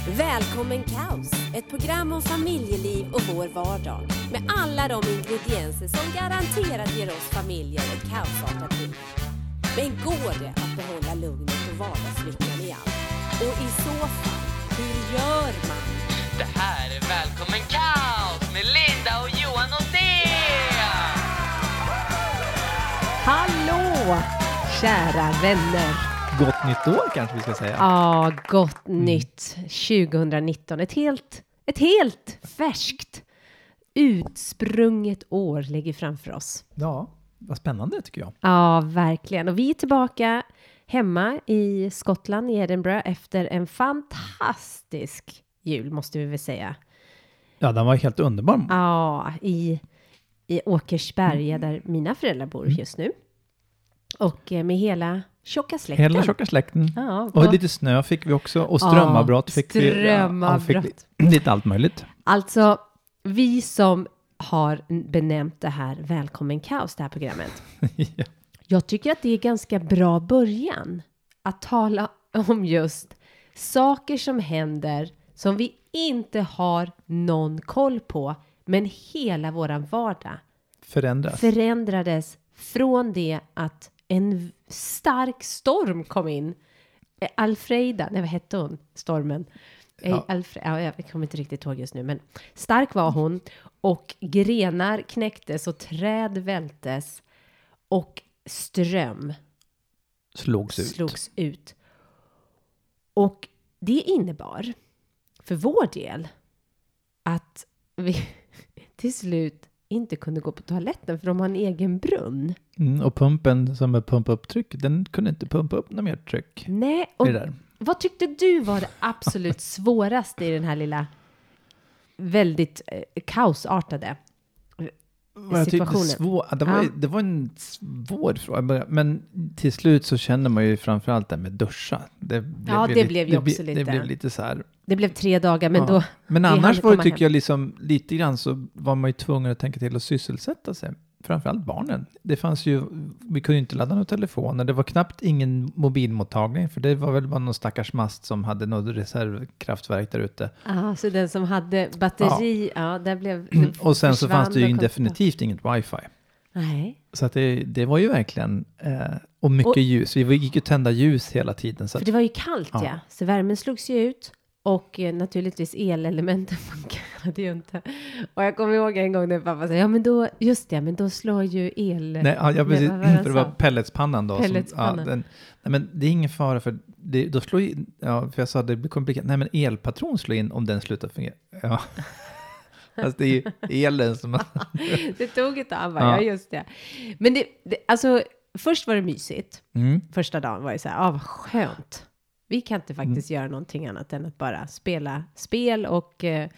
Välkommen Kaos, ett program om familjeliv och vår vardag. Med alla de ingredienser som garanterat ger oss familjer ett kaosartat liv. Men går det att behålla lugnet och vardagslyckan i allt? Och i så fall, hur gör man? Det här är Välkommen Kaos med Linda och Johan och Thea! Hallå, kära vänner. Gott nytt år kanske vi ska säga. Ja, gott nytt 2019. Ett helt färskt, utsprunget år ligger framför oss. Ja, vad spännande tycker jag. Ja, verkligen. Och vi är tillbaka hemma i Skottland, i Edinburgh, efter en fantastisk jul, måste vi väl säga. Ja, den var helt underbar. Ja, i Åkersberga, där mina föräldrar bor just nu. Och med hela tjocka släkten. Hela tjocka släkten. Ja, och lite snö fick vi också. Och strömavbrott fick vi. Strömavbrott. Fick lite allt möjligt. Alltså, vi som har benämnt det här Välkommen Kaos, det här programmet. Ja. Jag tycker att det är ganska bra början att tala om just saker som händer som vi inte har någon koll på, men hela våran vardag förändrades från det att en stark storm kom in. Alfreda, nej vad hette hon? Stormen. Ja. Jag kommer inte riktigt ihåg just nu, men stark var hon. Och grenar knäcktes och träd vältes. Och ström slogs ut. Och det innebar för vår del att vi till slut inte kunde gå på toaletten för de har en egen brunn. Och pumpen som är pumpa upp tryck, den kunde inte pumpa upp något mer tryck. Nej, och vad tyckte du var det absolut svåraste i den här lilla väldigt kaosartade situationen? Det var en svår fråga, men till slut så känner man ju framförallt det med duscha. Det blev lite så här. Det blev 3 dagar, men då... Men annars var det, tycker jag, liksom, lite grann så var man ju tvungen att tänka till att sysselsätta sig. Framförallt barnen. Det fanns ju, vi kunde ju inte ladda några telefoner. Det var knappt ingen mobilmottagning, för det var väl bara någon stackars mast som hade något reservkraftverk där ute. Ja, så den som hade batteri, där blev... Och sen så fanns det ju definitivt inget wifi. Nej. Så att det var ju verkligen... och mycket ljus. Vi gick ju tända ljus hela tiden. Så för det var ju kallt, ja. Så värmen slogs ju ut. Och naturligtvis elelementen funkade ju inte. Och jag kommer ihåg en gång när pappa sa, men då slår ju el... Nej, precis, för det var pelletspannan då. Pelletspannan. Men det är ingen fara för då slår ju, för jag sa det blir komplicerat. Nej, men elpatron slår in om den slutar fungera. Ja. Alltså det är ju elen som... Det tog ett tag, ja just det. Men alltså, först var det mysigt. Första dagen var det så här, vad skönt. Vi kan inte faktiskt göra någonting annat än att bara spela spel, och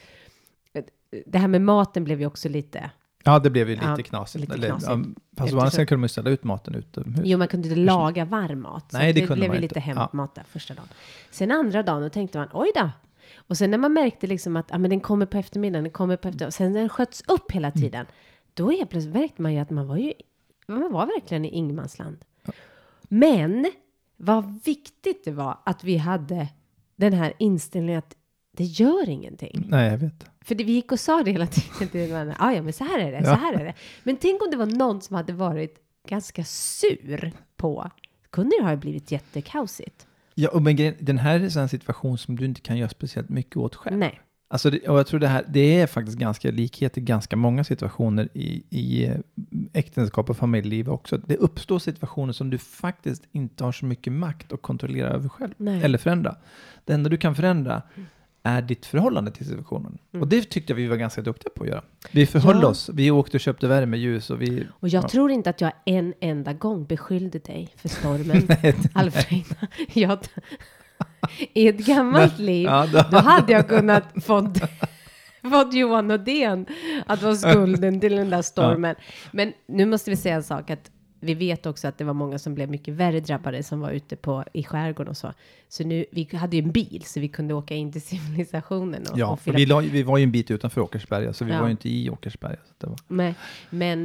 det här med maten blev ju också lite... Ja, det blev ju lite knasigt. Fast å andra sidan kunde man ställa ut maten utomhus. Jo, man kunde inte laga varm mat. Nej, det kunde blev man ju lite hämtmat där första dagen. Sen andra dagen, då tänkte man, oj då. Och sen när man märkte liksom att men den kommer på eftermiddagen, och sen den sköts upp hela tiden. Då plötsligt märkte man ju att man var verkligen i ingenmansland. Men... vad viktigt det var att vi hade den här inställningen att det gör ingenting. Nej, jag vet. För vi gick och sa det hela tiden till varandra. Men så här är det, så här är det. Men tänk om det var någon som hade varit ganska sur på. Kunde det ha blivit jättekaosigt. Ja, och men den här är en situation som du inte kan göra speciellt mycket åt själv. Nej. Alltså och jag tror det är faktiskt ganska likhet i ganska många situationer i äktenskap och familjeliv också. Det uppstår situationer som du faktiskt inte har så mycket makt att kontrollera över själv. Nej. Eller förändra. Det enda du kan förändra är ditt förhållande till situationen. Och det tyckte jag vi var ganska duktiga på att göra. Vi förhöll oss. Vi åkte och köpte värmeljus. Och jag tror inte att jag en enda gång beskyllde dig för stormen. Alfreda. I ett gammalt liv, då hade jag kunnat fått Johan Nordén att vara skulden till den där stormen. Men nu måste vi säga en sak, att vi vet också att det var många som blev mycket värre drabbade som var ute i skärgården och så. Så nu, vi hade ju en bil så vi kunde åka in till civilisationen. Och vi var ju en bit utanför Åkersberga, så vi var ju inte i Åkersberga. Så det var... Men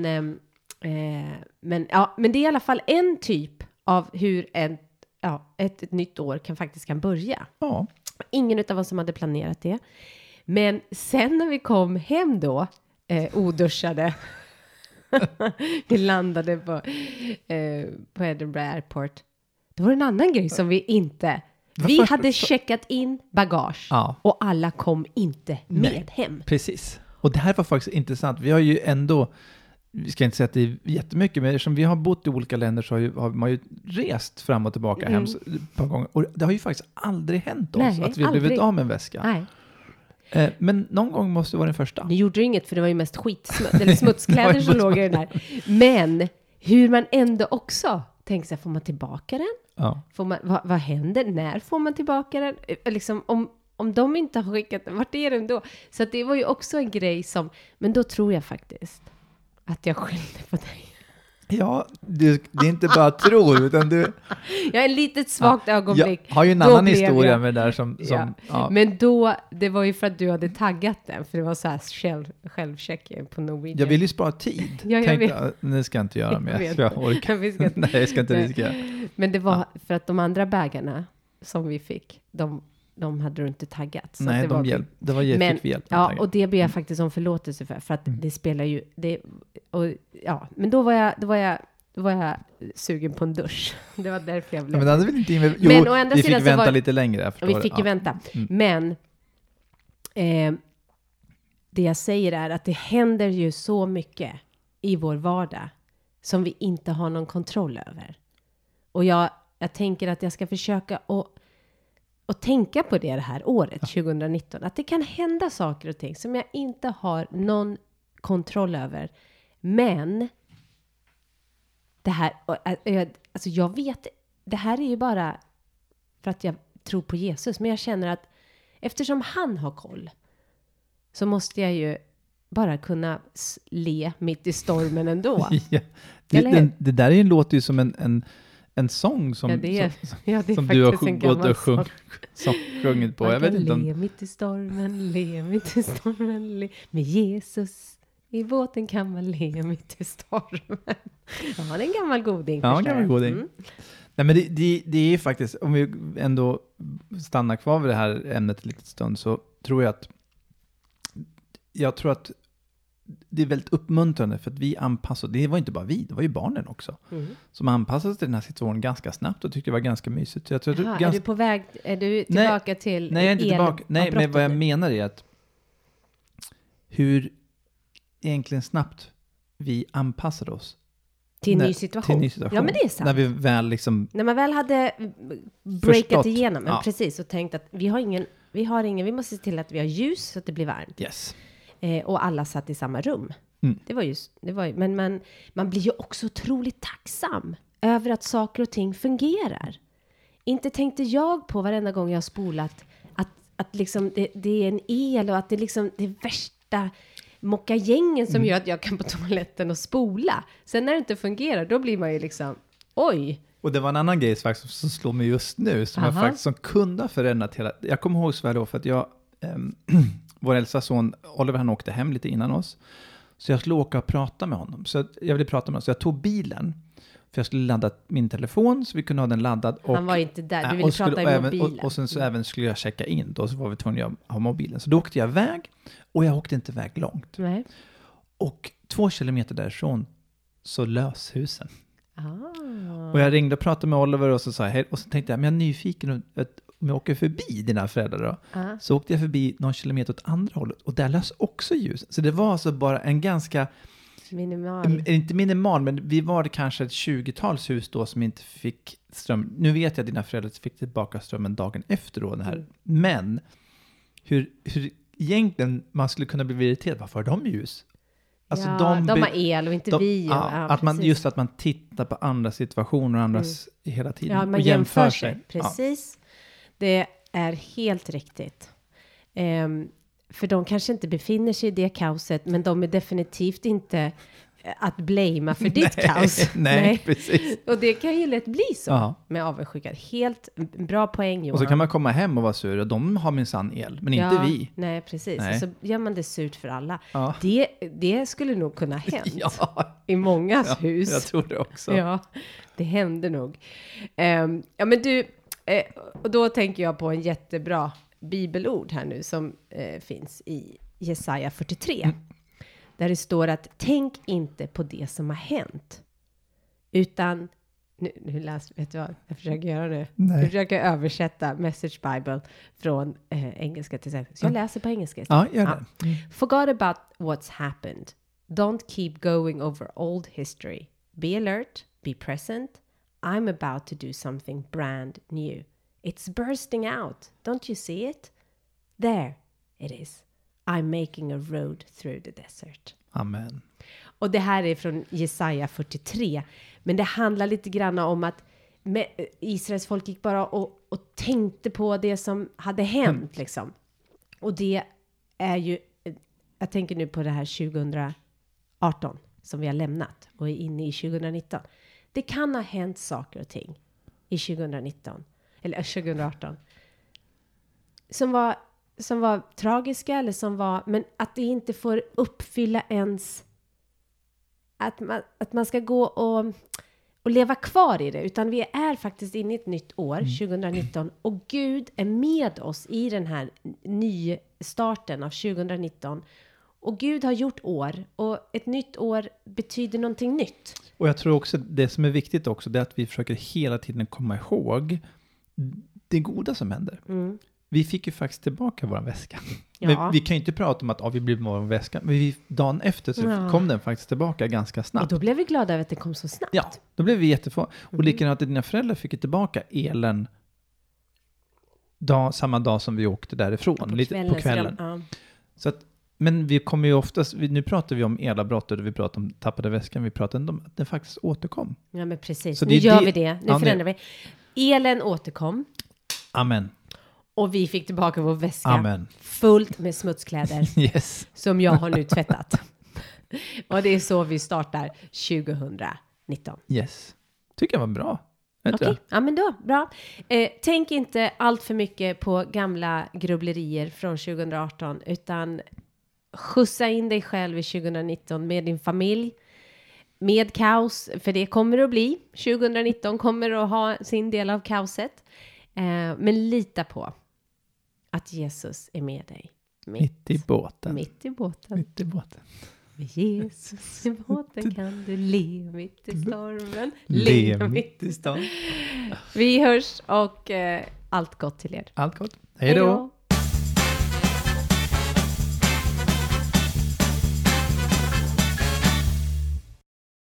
det är i alla fall en typ av hur ett nytt år kan börja. Ja, Ingen av oss som hade planerat det. Men sen när vi kom hem då, oduschade, vi landade på Edinburgh Airport. Det var en annan grej som vi inte... Vi hade checkat in bagage och alla kom inte med hem. Precis. Och det här var faktiskt intressant. Vi har ju ändå, vi ska inte säga att det är jättemycket, men eftersom vi har bott i olika länder så har man ju rest fram och tillbaka hem ett par gånger. Och det har ju faktiskt aldrig hänt oss att vi har blivit av med en väska. Nej. Men någon gång måste det vara den första. Det gjorde inget, för det var ju mest eller smutskläder som låg i den där. Men hur man ändå också tänker sig, får man tillbaka den? Ja. Får man, vad händer? När får man tillbaka den? Liksom, om de inte har skickat den, vart är den då? Så att det var ju också en grej som... Men då tror jag faktiskt att jag skyllde på dig. Ja, det är inte bara tror, utan du... Jag är en litet svagt ögonblick. Jag har ju en annan historia med det där som Men då, det var ju för att du hade taggat den, för det var så här självcheck på Norwegian. Jag vill ju spara tid. Nu ska jag inte göra mer. Nej, jag ska inte riskera. Men det var för att de andra bägarna som vi fick, de hade du inte taggat. Så nej, det var fick vi hjälp. Ja, och det ber jag faktiskt om förlåtelse för att det spelar ju... men då var jag sugen på en dusch. Det var därför jag blev... Men det hade väl inte vi fick vänta lite längre. Vi fick ju vänta. Men det jag säger är att det händer ju så mycket i vår vardag som vi inte har någon kontroll över. Och jag tänker att jag ska försöka och tänka på det här året, 2019. Att det kan hända saker och ting som jag inte har någon kontroll över. Men det här, alltså jag vet, det här är ju bara för att jag tror på Jesus. Men jag känner att eftersom han har koll så måste jag ju bara kunna le mitt i stormen ändå. Ja, det där är ju, låter ju som en sång som, som du har gått och sjungit på. Jag vet inte le mitt i stormen, le mitt i stormen, le. Med Jesus i båten kan man le mitt i stormen. Ja, det är en gammal goding. Ja, en gammal goding. Nej, men det är faktiskt, om vi ändå stannar kvar vid det här ämnet en liten stund, så tror jag tror att det är väldigt uppmuntrande, för att vi anpassade, det var inte bara vi, det var ju barnen också, som anpassade sig till den här situationen ganska snabbt och tyckte det var ganska mysigt. Så jag tror är du på väg, är du tillbaka till... Nej, jag är inte tillbaka. Nej, men vad jag menar är att hur egentligen snabbt vi anpassade oss till en ny situation. Ja, men det är sant. När vi väl liksom... När man väl hade breakat igenom, men precis, och tänkt att vi måste se till att vi har ljus så att det blir varmt. Yes. Och alla satt i samma rum. Men man blir ju också otroligt tacksam över att saker och ting fungerar. Inte tänkte jag på varenda gång jag har spolat att liksom det är en el och att det liksom det är värsta mockagängen som gör att jag kan på toaletten och spola. Sen när det inte fungerar, då blir man ju liksom, oj. Och det var en annan grej faktiskt som slår mig just nu, som jag faktiskt som kunde ha förändrat hela... Jag kommer ihåg så väl då, för att jag... vår äldsta son Oliver, han åkte hem lite innan oss. Så jag skulle åka och prata med honom. Så jag ville prata med honom. Så jag tog bilen. För jag skulle ladda min telefon så vi kunde ha den laddad. Och, han var inte där. Du ville prata i mobilen. Och sen så även skulle jag checka in. Då så var vi tvungna att ha mobilen. Så då åkte jag iväg. Och jag åkte inte iväg långt. Nej. Och 2 kilometer därifrån så lös husen. Och jag ringde och pratade med Oliver och så sa jag hej. Och så tänkte jag, men jag är nyfiken om jag åker förbi dina föräldrar då. Så åkte jag förbi någon kilometer åt andra hållet. Och där lös också ljus. Så det var alltså bara en ganska... Inte minimal, men vi var det kanske ett 20-tals hus då som inte fick ström. Nu vet jag att dina föräldrar fick tillbaka strömmen dagen efter då. Den här. Men hur egentligen man skulle kunna bli irriterad. Varför har de ljus? Alltså de har el och inte vi. Att man tittar på andra situationer och andras hela tiden. Ja, man och jämför sig. Precis. Ja. Det är helt riktigt. För de kanske inte befinner sig i det kaoset, men de är definitivt inte att blamea för ditt kaos. Nej, precis. Och det kan ju lätt bli så med avundsjuka. Helt bra poäng, Johan. Och så kan man komma hem och vara sur och de har minsann el, men inte vi. Nej, precis. Och så gör man det surt för alla. Ja. Det skulle nog kunna hänt i mångas hus. Jag tror det också. Ja, det händer nog. Men du... och då tänker jag på en jättebra bibelord här nu som finns i Jesaja 43. Där det står att tänk inte på det som har hänt. Utan, vet du vad jag försöker göra nu? Nej. Jag försöker översätta Message Bible från engelska till svenska. Så jag läser på engelska. Ja, gör det. Forgot about what's happened. Don't keep going over old history. Be alert, be present. I'm about to do something brand new. It's bursting out. Don't you see it? There it is. I'm making a road through the desert. Amen. Och det här är från Jesaja 43. Men det handlar lite grann om att Israels folk gick bara och tänkte på det som hade hänt. Liksom. Och det är ju, jag tänker nu på det här 2018 som vi har lämnat och är inne i 2019. Det kan ha hänt saker och ting i 2019 eller 2018 som var tragiska eller som var, men att det inte får uppfylla ens att man ska gå och leva kvar i det, utan vi är faktiskt inne i ett nytt år 2019 och Gud är med oss i den här nystarten av 2019. Och Gud har gjort år. Och ett nytt år betyder någonting nytt. Och jag tror också det som är viktigt också, det är att vi försöker hela tiden komma ihåg det goda som händer. Vi fick ju faktiskt tillbaka vår väska. Ja. Men vi kan ju inte prata om att vi blev med vår väska. Men dagen efter så kom den faktiskt tillbaka ganska snabbt. Och då blev vi glada över att den kom så snabbt. Ja, då blev vi jättefå. Och likadant att dina föräldrar fick tillbaka elen samma dag som vi åkte därifrån. På kvällen. Så att, men vi kommer ju oftast, nu pratar vi om elavbrottet och vi pratar om tappade väskan, vi pratar om att den faktiskt återkom. Ja, men precis. Så nu gör vi det. Nu förändrar vi. Elen återkom. Amen. Och vi fick tillbaka vår väska. Amen. Fullt med smutskläder. Yes. Som jag har nu tvättat. Och det är så vi startar 2019. Yes. Tycker jag var bra. Okej, ja men då, bra. Tänk inte allt för mycket på gamla grubblerier från 2018, utan skjutsa in dig själv i 2019 med din familj, med kaos, för det kommer att bli. 2019 kommer att ha sin del av kaoset. Men lita på att Jesus är med dig. Mitt i båten. Mitt i båten. Mitt i båten. Med Jesus i båten kan du le mitt i stormen. Le mitt i stormen. Vi hörs och allt gott till er. Allt gott. Hej då.